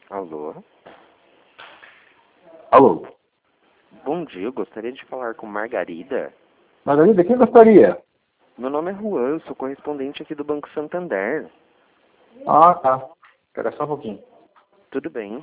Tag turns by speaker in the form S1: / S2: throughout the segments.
S1: Alô?
S2: Alô?
S1: Bom dia, eu gostaria de falar com Margarida.
S2: Margarida, quem gostaria?
S1: Meu nome é Juan, eu sou correspondente aqui do Banco Santander.
S2: Ah, tá. Espera só um pouquinho.
S1: Tudo bem?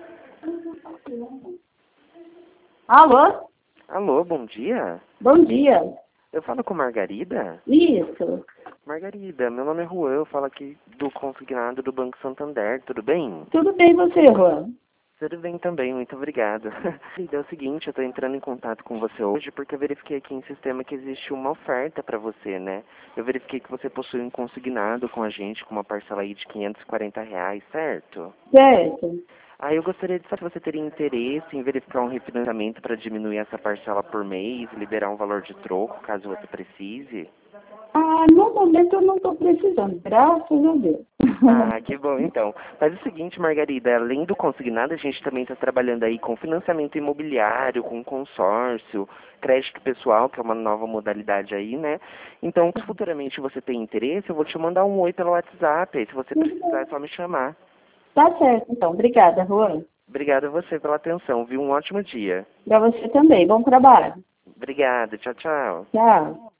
S3: Alô?
S1: Alô, bom dia?
S3: Bom dia.
S1: Eu falo com Margarida?
S3: Isso.
S1: Margarida, meu nome é Juan, eu falo aqui do consignado do Banco Santander, tudo bem?
S3: Tudo bem você, Juan?
S1: Tudo bem também, muito obrigado. É o seguinte, eu estou entrando em contato com você hoje porque eu verifiquei aqui em sistema que existe uma oferta para você, né? Eu verifiquei que você possui um consignado com a gente com uma parcela aí de R$ 540, certo?
S3: Certo.
S1: Eu gostaria de saber se você teria interesse em verificar um refinanciamento para diminuir essa parcela por mês, liberar um valor de troco, caso você precise.
S3: No momento eu não estou precisando, graças a Deus.
S1: Que bom, então. Faz o seguinte, Margarida, além do consignado, a gente também está trabalhando aí com financiamento imobiliário, com consórcio, crédito pessoal, que é uma nova modalidade aí, né? Então, se futuramente você tem interesse, eu vou te mandar um oi pelo WhatsApp, aí se você precisar é só me chamar.
S3: Tá certo, então. Obrigada, Juan.
S1: Obrigado a você pela atenção, viu? Um ótimo dia.
S3: Para você também. Bom trabalho.
S1: Obrigado, tchau, tchau.
S3: Tchau.